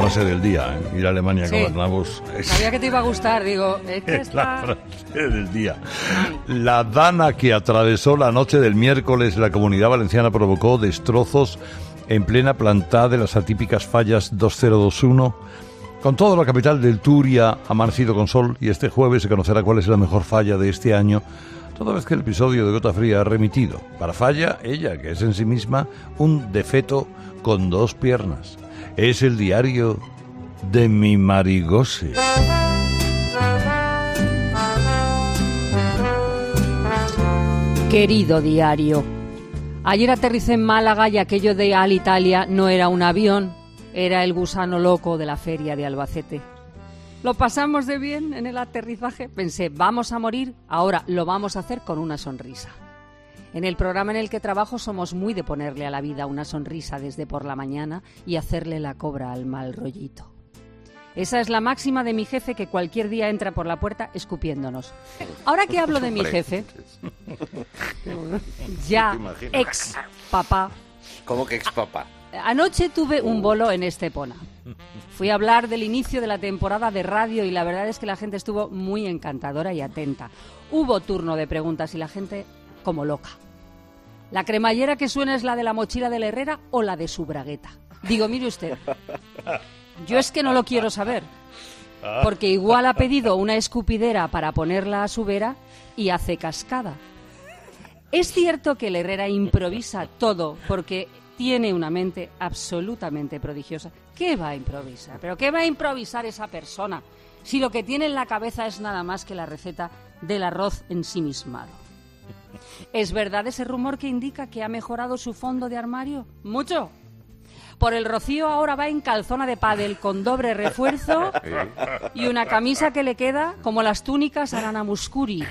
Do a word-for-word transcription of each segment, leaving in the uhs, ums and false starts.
frase del día, ¿eh? Ir a Alemania Sí. gobernamos. Es, Sabía que te iba a gustar, digo, es que es la está... frase del día. La dana que atravesó la noche del miércoles la Comunidad Valenciana provocó destrozos en plena plantada de las atípicas fallas dos cero dos uno. Con todo, la capital del Turia ha amanecido con sol y este jueves se conocerá cuál es la mejor falla de este año, toda vez que el episodio de Gota Fría ha remitido. Para falla, ella, que es en sí misma un defeto con dos piernas. Es el diario de mi Marigose. Querido diario, ayer aterricé en Málaga y aquello de Alitalia no era un avión, era el gusano loco de la feria de Albacete. Lo pasamos de bien en el aterrizaje. Pensé, vamos a morir, ahora lo vamos a hacer con una sonrisa. En el programa en el que trabajo somos muy de ponerle a la vida una sonrisa desde por la mañana y hacerle la cobra al mal rollito. Esa es la máxima de mi jefe, que cualquier día entra por la puerta escupiéndonos. Ahora que hablo de mi jefe, ya ex papá, ¿Cómo que ex papá? anoche tuve un bolo en Estepona. Fui a hablar del inicio de la temporada de radio y la verdad es que la gente estuvo muy encantadora y atenta. Hubo turno de preguntas y la gente como loca. ¿La cremallera que suena es la de la mochila del Herrera o la de su bragueta? Digo, mire usted, yo es que no lo quiero saber, porque igual ha pedido una escupidera para ponerla a su vera y hace cascada. Es cierto que el Herrera improvisa todo porque tiene una mente absolutamente prodigiosa. ¿Qué va a improvisar? ¿Pero qué va a improvisar esa persona si lo que tiene en la cabeza es nada más que la receta del arroz ensimismado? ¿Es verdad ese rumor que indica que ha mejorado su fondo de armario? Mucho. Por el Rocío ahora va en calzona de pádel con doble refuerzo y una camisa que le queda como las túnicas a Nana Muscuri.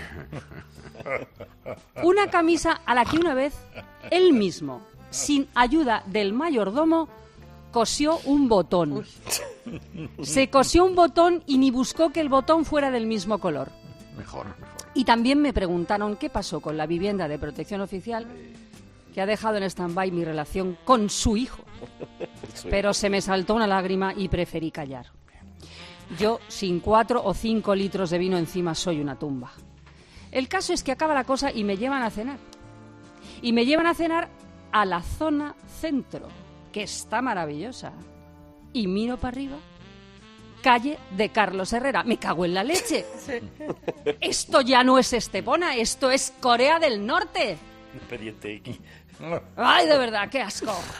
Una camisa a la que una vez él mismo, sin ayuda del mayordomo, cosió un botón. Se cosió un botón y ni buscó que el botón fuera del mismo color. Mejor, mejor. Y también me preguntaron qué pasó con la vivienda de protección oficial, que ha dejado en stand-by mi relación con su hijo. Pero se me saltó una lágrima y preferí callar. Yo, sin cuatro o cinco litros de vino encima, soy una tumba. El caso es que acaba la cosa y me llevan a cenar. Y me llevan a cenar a la zona centro, que está maravillosa. Y miro para arriba, calle de Carlos Herrera. Me cago en la leche. Esto ya no es Estepona, esto es Corea del Norte. Expediente X. Ay, de verdad, qué asco.